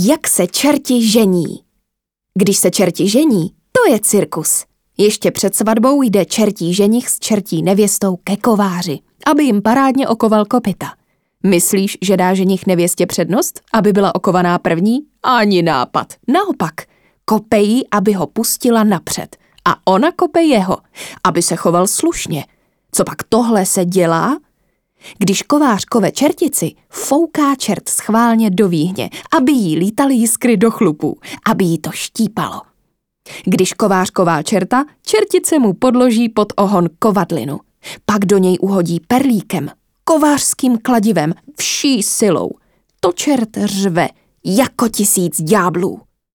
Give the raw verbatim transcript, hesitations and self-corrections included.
Jak se čerti žení? Když se čerti žení, to je cirkus. Ještě před svatbou jde čertí ženich s čertí nevěstou ke kováři, aby jim parádně okoval kopyta. Myslíš, že dá ženich nevěstě přednost, aby byla okovaná první? Ani nápad. Naopak, kope jí, aby ho pustila napřed. A ona kope jeho, aby se choval slušně. Co pak tohle se dělá? Když kovář kove čertici, fouká čert schválně do výhně, aby jí lítaly jiskry do chlupů, aby jí to štípalo. Když kovář ková čerta, čertice mu podloží pod ohon kovadlinu. Pak do něj uhodí perlíkem, kovářským kladivem, vší silou. To čert řve jako tisíc ďáblů.